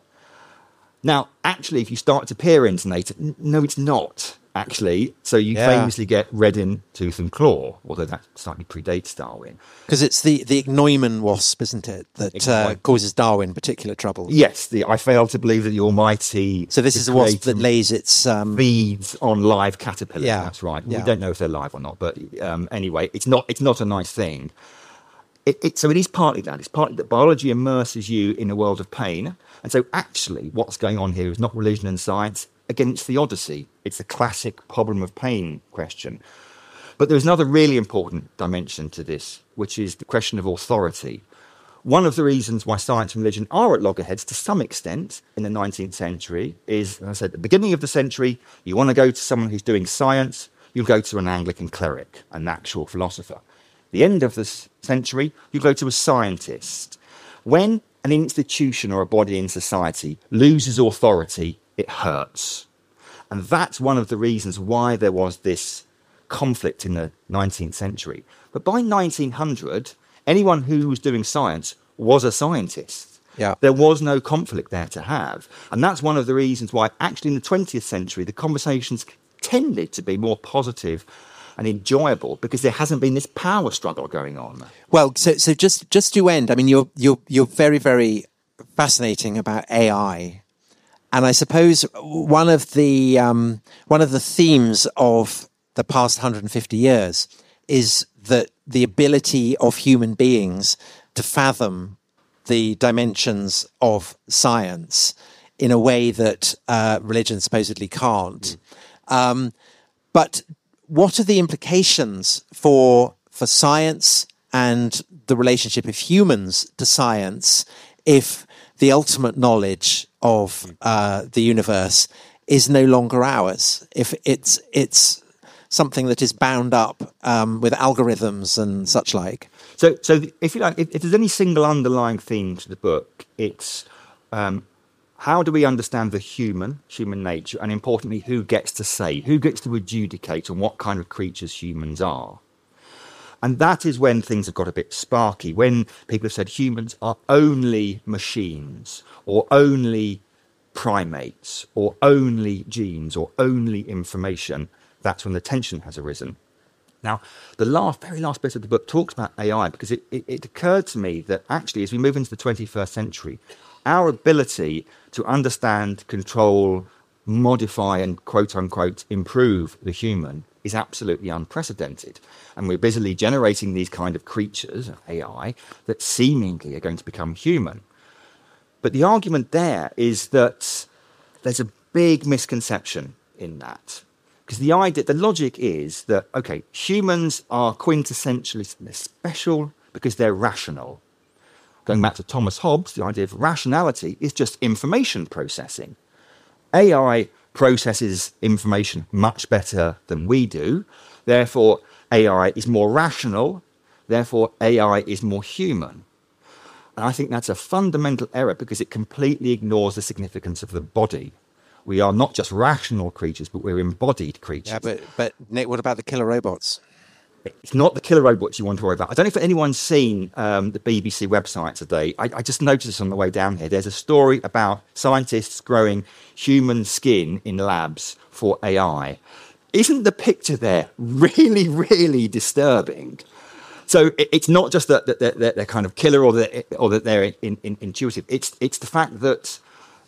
Now, actually, if you start to peer into nature, n- no, it's not, actually. So you Yeah. famously get red in tooth and claw, although that slightly predates Darwin. Because it's the, the ichneumon wasp, isn't it, that uh, Ichneumon. causes Darwin particular trouble. Yes, the, I fail to believe that the Almighty... So this is a wasp that created lays its... Um, feeds on live caterpillars. Yeah, That's right. yeah. We don't know if they're live or not, but um, anyway, it's not it's not a nice thing. It, it, so it is partly that. It's partly that biology immerses you in a world of pain. And so actually what's going on here is not religion and science. Again, it's theodicy. It's the classic problem of pain question. But there's another really important dimension to this, which is the question of authority. One of the reasons why science and religion are at loggerheads to some extent in the nineteenth century is, as I said, at the beginning of the century, you want to go to someone who's doing science, you'll go to an Anglican cleric, an actual philosopher. The end of the century, you go to a scientist. When an institution or a body in society loses authority, it hurts. And that's one of the reasons why there was this conflict in the nineteenth century. But by nineteen hundred, anyone who was doing science was a scientist. Yeah. There was no conflict there to have. And that's one of the reasons why actually in the twentieth century, the conversations tended to be more positive and enjoyable because there hasn't been this power struggle going on. Well, so so just just to end, I mean, you're you're you're very very fascinating about A I, and I suppose one of the um, one of the themes of the past one hundred fifty years is that the ability of human beings to fathom the dimensions of science in a way that uh, religion supposedly can't. Um, but what are the implications for for science and the relationship of humans to science if the ultimate knowledge of uh, the universe is no longer ours? If it's it's something that is bound up um, with algorithms and such like. So, so if you like, if, if there's any single underlying theme to the book, it's um, how do we understand the human, human nature, and importantly, who gets to say, who gets to adjudicate on what kind of creatures humans are? And that is when things have got a bit sparky, when people have said humans are only machines, or only primates, or only genes, or only information. That's when the tension has arisen. Now, the last, very last bit of the book talks about A I because it, it, it occurred to me that actually as we move into the twenty-first century, our ability to understand, control, modify and quote-unquote improve the human is absolutely unprecedented. And we're busily generating these kind of creatures, A I, that seemingly are going to become human. But the argument there is that there's a big misconception in that. Because the idea, the logic is that, okay, humans are quintessentially they're special because they're rational. Going back to Thomas Hobbes, the idea of rationality is just information processing. A I processes information much better than we do. Therefore, A I is more rational. Therefore, A I is more human. And I think that's a fundamental error because it completely ignores the significance of the body. We are not just rational creatures, but we're embodied creatures. Yeah, but but Nick, what about the killer robots? It's not the killer robots you want to worry about. I don't know if anyone's seen um, the B B C website today. I, I just noticed this on the way down here. There's a story about scientists growing human skin in labs for A I. Isn't the picture there really, really disturbing? So it, it's not just that, that they're, they're kind of killer or that, or that they're in, in, intuitive. It's it's the fact that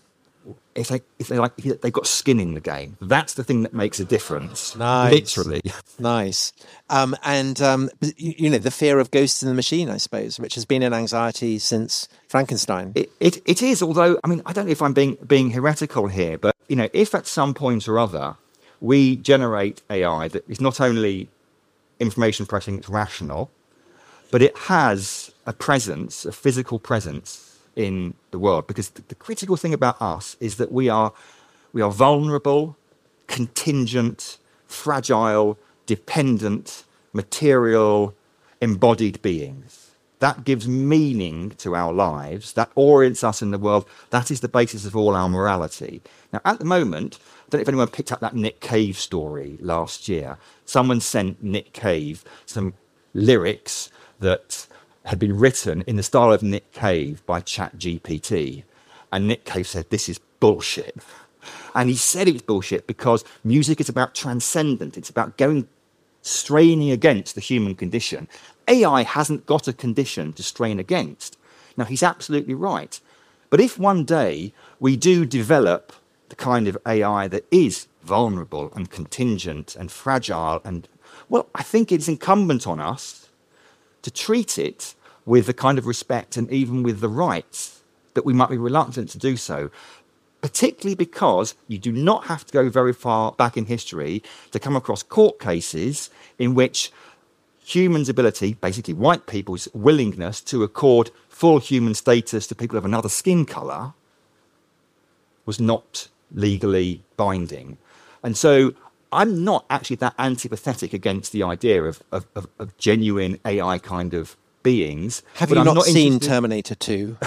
if they if they like if they've got skin in the game, that's the thing that makes a difference. Nice. Literally. Nice. Um, and, um, you, you know, the fear of ghosts in the machine, I suppose, which has been an anxiety since Frankenstein. It, it it is, although, I mean, I don't know if I'm being being heretical here, but, you know, if at some point or other we generate A I that is not only information processing, it's rational, but it has a presence, a physical presence in the world, because the, the critical thing about us is that we are we are vulnerable, contingent, fragile, dependent, material, embodied beings. that gives meaning to our lives, that orients us in the world, that is the basis of all our morality. Now, at the moment, I don't know if anyone picked up that Nick Cave story last year. Someone sent Nick Cave some lyrics that had been written in the style of Nick Cave by ChatGPT. And Nick Cave said, this is bullshit. And he said it was bullshit because music is about transcendent. It's about going, straining against the human condition. A I hasn't got a condition to strain against. Now, he's absolutely right. But if one day we do develop the kind of A I that is vulnerable and contingent and fragile, and, well, I think it's incumbent on us to treat it with the kind of respect and even with the rights that we might be reluctant to do so, particularly because you do not have to go very far back in history to come across court cases in which humans' ability, basically white people's willingness to accord full human status to people of another skin colour, was not legally binding. And so I'm not actually that antipathetic against the idea of, of, of, of genuine A I kind of beings. Have you I'm not, not seen interested... Terminator two?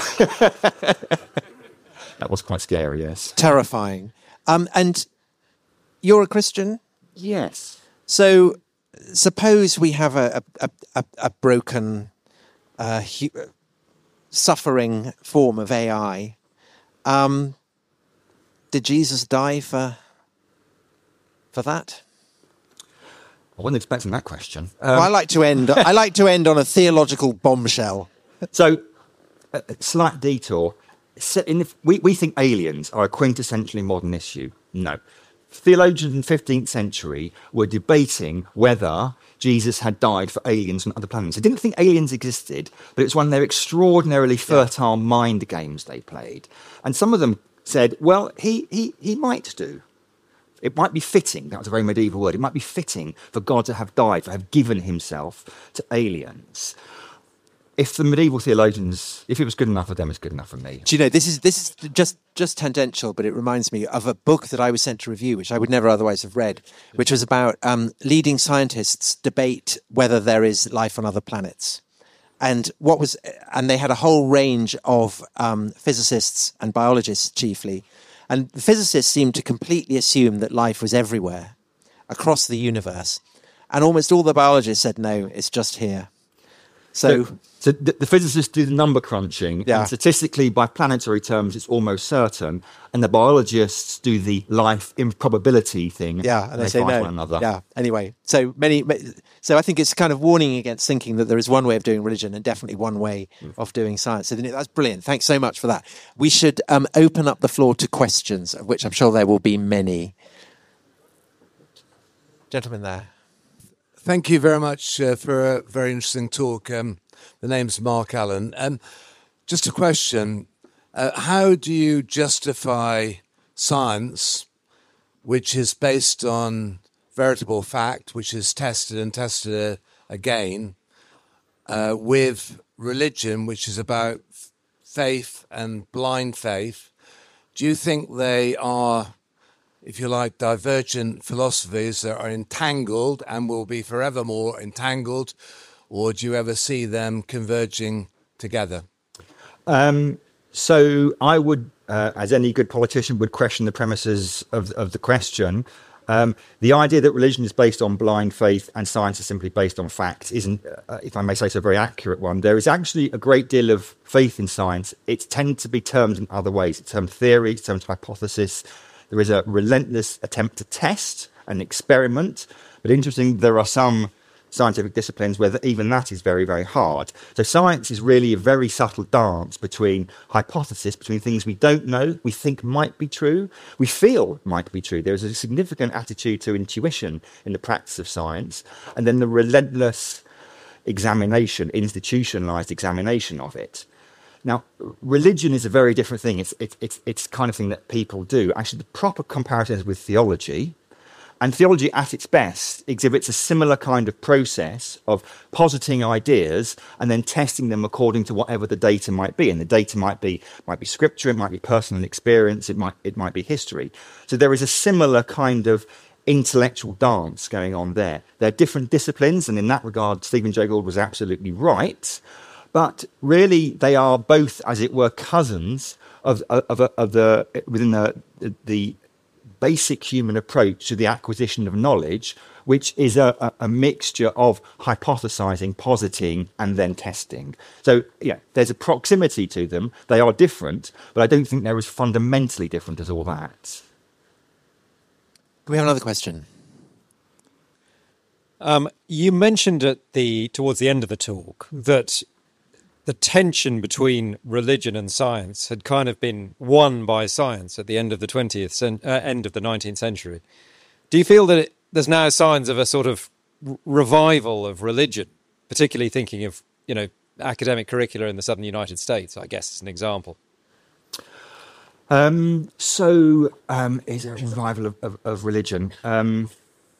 That was quite scary, yes. Terrifying. Um, and you're a Christian? Yes. So suppose we have a, a, a, a broken, uh, hu- suffering form of A I. Um, did Jesus die for for that? I wasn't expecting that question. Um, well, I like to end. I like to end on a theological bombshell. So, a slight detour. In the, we, we think aliens are a quintessentially modern issue. No. Theologians in the fifteenth century were debating whether Jesus had died for aliens on other planets. They didn't think aliens existed, but it was one of their extraordinarily fertile yeah. mind games they played. And some of them said, well, he, he, he might do. It might be fitting, that was a very medieval word, it might be fitting for God to have died, to have given himself to aliens. If the medieval theologians, if it was good enough for them, it's good enough for me. Do you know, this is this is just, just tangential, but it reminds me of a book that I was sent to review, which I would never otherwise have read, which was about um, leading scientists debate whether there is life on other planets. And what was, and they had a whole range of um, physicists and biologists chiefly. And the physicists seemed to completely assume that life was everywhere, across the universe. And almost all the biologists said, no, it's just here. So, so, so the, the physicists do the number crunching, yeah. and statistically, by planetary terms, it's almost certain. And the biologists do the life improbability thing. Yeah, and, and they, they say fight no. one another. Yeah. Anyway, so many. So I think it's kind of warning against thinking that there is one way of doing religion and definitely one way mm. of doing science. So that's brilliant. Thanks so much for that. We should um, open up the floor to questions, of which I'm sure there will be many. Gentleman there. Thank you very much uh, for a very interesting talk. Um, the name's Mark Allen. Um, just a question. Uh, how do you justify science, which is based on veritable fact, which is tested and tested uh, again, uh, with religion, which is about faith and blind faith? Do you think they are, if you like, divergent philosophies that are entangled and will be forevermore entangled, or do you ever see them converging together? Um, so I would, uh, as any good politician, would question the premises of, of the question. Um, the idea that religion is based on blind faith and science is simply based on facts isn't, uh, if I may say so, a very accurate one. There is actually a great deal of faith in science. It tends to be termed in other ways. It's termed theory, it's termed hypothesis. There is a relentless attempt to test and experiment. But interesting, there are some scientific disciplines where even that is very, very hard. So science is really a very subtle dance between hypothesis, between things we don't know, we think might be true, we feel might be true. There is a significant attitude to intuition in the practice of science, and then the relentless examination, institutionalized examination of it. Now, religion is a very different thing. It's, it's, it's, it's the kind of thing that people do. Actually, the proper comparison is with theology. And theology, at its best, exhibits a similar kind of process of positing ideas and then testing them according to whatever the data might be. And the data might be might be scripture, it might be personal experience, it might it might be history. So there is a similar kind of intellectual dance going on there. They're different disciplines, and in that regard, Stephen Jay Gould was absolutely right. But really, they are both, as it were, cousins of of, of, of the within the the basic human approach to the acquisition of knowledge, which is a, a, a mixture of hypothesizing, positing, and then testing. So, yeah, there's a proximity to them. They are different, but I don't think they're as fundamentally different as all that. Do we have another question? Um, you mentioned at the towards the end of the talk that the tension between religion and science had kind of been won by science at the end of the twentieth cent- uh, end of the nineteenth century. Do you feel that it, there's now signs of a sort of r- revival of religion, particularly thinking of, you know, academic curricula in the southern United States, I guess, as an example? Um, so, um, is there a revival of, of, of religion? Um,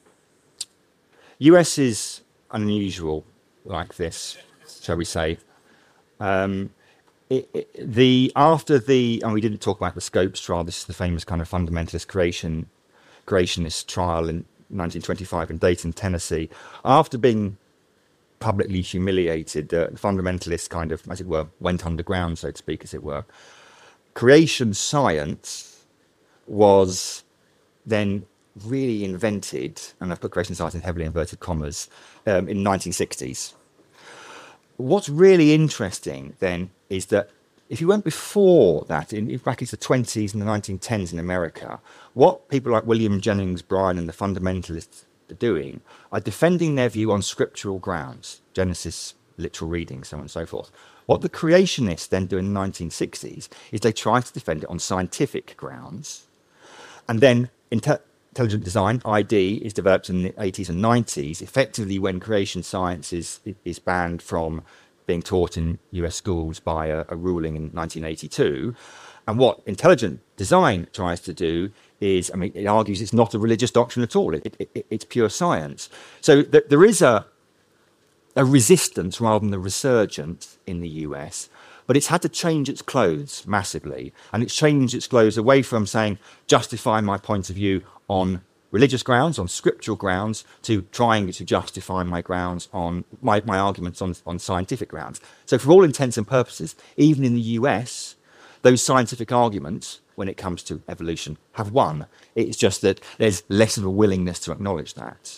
U S is unusual like this, shall we say. Um, it, it, the after the and we didn't talk about the Scopes trial. This is the famous kind of fundamentalist creation creationist trial in nineteen twenty-five in Dayton, Tennessee. After being publicly humiliated, uh, the fundamentalists kind of, as it were, went underground, so to speak, as it were. Creation science was then really invented, and I've put creation science in heavily inverted commas, um, in the nineteen sixties. What's really interesting then is that if you went before that, in back into the twenties and the nineteen tens in America, what people like William Jennings Bryan and the fundamentalists are doing are defending their view on scriptural grounds, Genesis, literal reading, so on and so forth. What the creationists then do in the nineteen sixties is they try to defend it on scientific grounds, and then inte- intelligent design, I D, is developed in the eighties and nineties, effectively when creation science is, is banned from being taught in U S schools by a, a ruling in nineteen eighty-two. And what intelligent design tries to do is, I mean, it argues it's not a religious doctrine at all. It, it, it's pure science. So th- there is a, a resistance rather than a resurgence in the U S, but it's had to change its clothes massively. And it's changed its clothes away from saying, justify my point of view on religious grounds, on scriptural grounds, to trying to justify my grounds on my, my arguments on, on scientific grounds. So for all intents and purposes, even in the U S, those scientific arguments, when it comes to evolution, have won. It's just that there's less of a willingness to acknowledge that.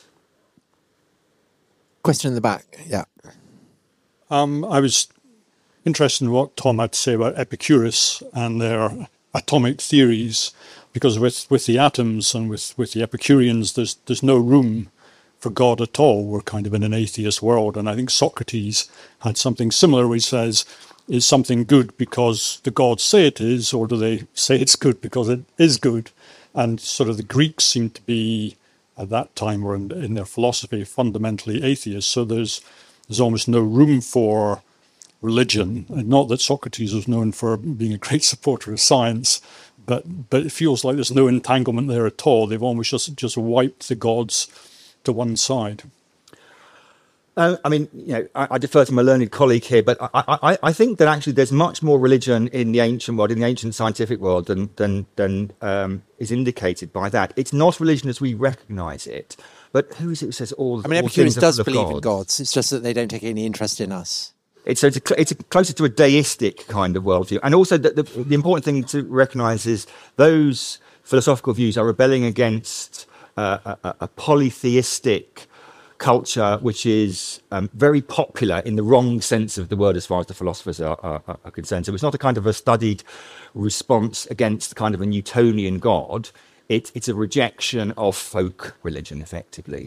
Question in the back, yeah. Um, I was interested in what Tom had to say about Epicurus and their atomic theories, because with, with the atoms and with, with the Epicureans, there's there's no room for God at all. We're kind of in an atheist world. And I think Socrates had something similar where he says, is something good because the gods say it is, or do they say it's good because it is good? And sort of the Greeks seem to be, at that time, or in, in their philosophy, fundamentally atheists. So there's there's almost no room for religion. And not that Socrates was known for being a great supporter of science, but but it feels like there's no entanglement there at all. They've almost just, just wiped the gods to one side. Uh, I mean, you know, I, I defer to my learned colleague here, but I, I, I think that actually there's much more religion in the ancient world, in the ancient scientific world, than than than um, is indicated by that. It's not religion as we recognise it, but who is it who says all? I mean, all Epicurus things are does full of believe gods? in gods. It's just that they don't take any interest in us. It's so it's, a, it's a closer to a deistic kind of worldview, and also the, the, the important thing to recognise is those philosophical views are rebelling against uh, a, a polytheistic culture, which is um, very popular in the wrong sense of the word as far as the philosophers are, are, are concerned. So it's not a kind of a studied response against kind of a Newtonian God. It, it's a rejection of folk religion, effectively.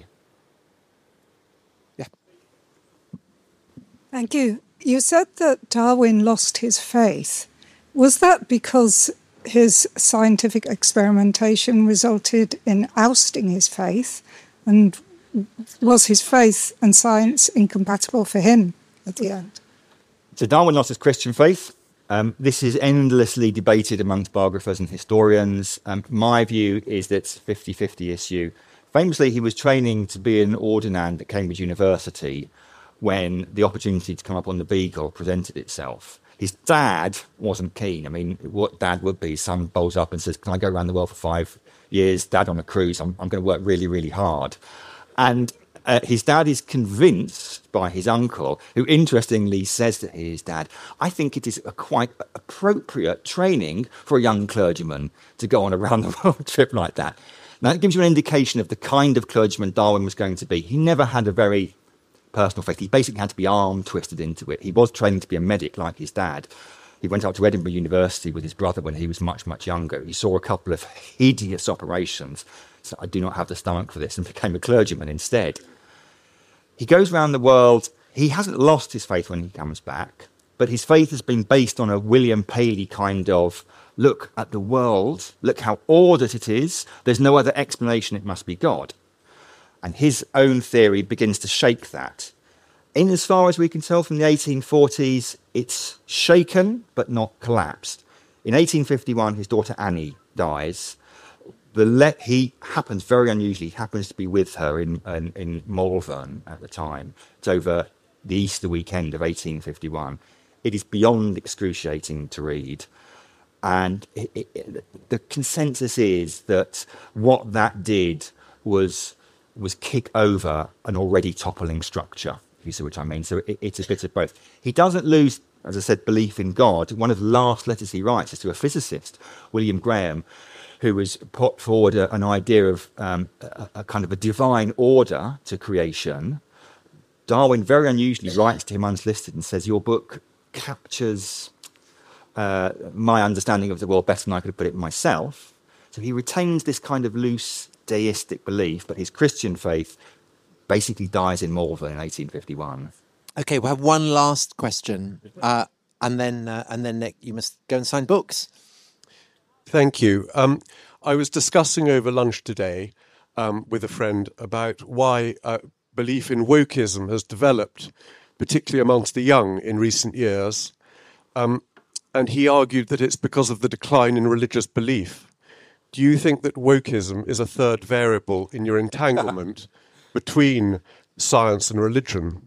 Yeah. Thank you. You said that Darwin lost his faith. Was that because his scientific experimentation resulted in ousting his faith? And was his faith and science incompatible for him at the end? So Darwin lost his Christian faith. Um, this is endlessly debated amongst biographers and historians. Um, my view is that it's a fifty-fifty issue. Famously, he was training to be an ordinand at Cambridge University when the opportunity to come up on the Beagle presented itself. His dad wasn't keen. I mean, what dad would be? His son bowls up and says, can I go around the world for five years? Dad on a cruise. I'm, I'm going to work really, really hard. And Uh, his dad is convinced by his uncle, who interestingly says to his dad, I think it is a quite appropriate training for a young clergyman to go on a round-the-world trip like that. Now, that gives you an indication of the kind of clergyman Darwin was going to be. He never had a very personal faith. He basically had to be arm twisted into it. He was training to be a medic like his dad. He went up to Edinburgh University with his brother when he was much, much younger. He saw a couple of hideous operations. So I do not have the stomach for this, and became a clergyman instead. He goes around the world. He hasn't lost his faith when he comes back, but his faith has been based on a William Paley kind of look at the world, look how ordered it is, there's no other explanation, it must be God. And his own theory begins to shake that. In as far as we can tell from the eighteen forties, it's shaken but not collapsed. In eighteen fifty-one, his daughter Annie dies. The le- he happens, very unusually, happens to be with her in, in, in Malvern at the time. It's over the Easter weekend of eighteen fifty-one. It is beyond excruciating to read. And it, it, the consensus is that what that did was, was kick over an already toppling structure, if you see what I mean. So it, it's a bit of both. He doesn't lose, as I said, belief in God. One of the last letters he writes is to a physicist, William Graham, who was put forward a, an idea of um, a, a kind of a divine order to creation. Darwin very unusually writes to him unsolicited and says, your book captures uh, my understanding of the world better than I could have put it myself. So he retains this kind of loose deistic belief, but his Christian faith basically dies in Malvern in eighteen fifty-one. Okay, we'll have one last question. Uh, and then, uh, and then Nick, you must go and sign books. Thank you. Um, I was discussing over lunch today um, with a friend about why uh, belief in wokeism has developed, particularly amongst the young in recent years. Um, and he argued that it's because of the decline in religious belief. Do you think that wokeism is a third variable in your entanglement between science and religion?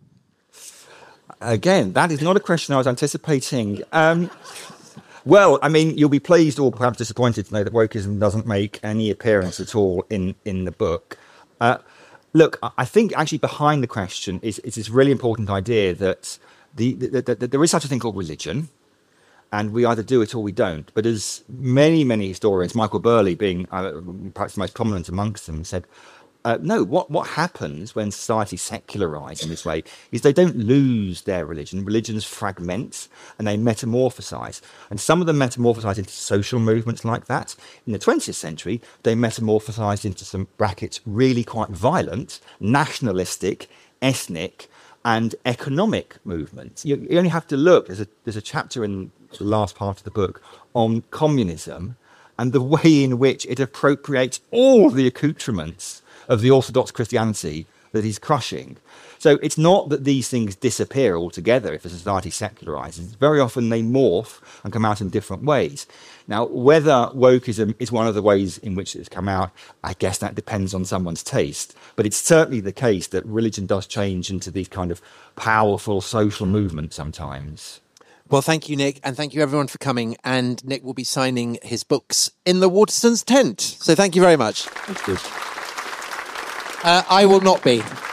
Again, that is not a question I was anticipating. Um, Well, I mean, you'll be pleased or perhaps disappointed to know that wokeism doesn't make any appearance at all in, in the book. Uh, look, I think actually behind the question is, is this really important idea that, the, the, the, that there is such a thing called religion, and we either do it or we don't. But as many, many historians, Michael Burley being uh, perhaps the most prominent amongst them, said, Uh, no, what, what happens when society secularise in this way is they don't lose their religion. Religions fragment and they metamorphosise. And some of them metamorphosise into social movements like that. In the twentieth century, they metamorphosised into some brackets really quite violent, nationalistic, ethnic and economic movements. You, you only have to look. There's a, there's a chapter in the last part of the book on communism and the way in which it appropriates all the accoutrements of the Orthodox Christianity that he's crushing. So it's not that these things disappear altogether if a society secularizes. Very often they morph and come out in different ways. Now, whether wokeism is one of the ways in which it's come out, I guess that depends on someone's taste. But it's certainly the case that religion does change into these kind of powerful social movements sometimes. Well, thank you, Nick, and thank you everyone for coming. And Nick will be signing his books in the Waterstones tent. So thank you very much. Thank you. Uh, I will not be.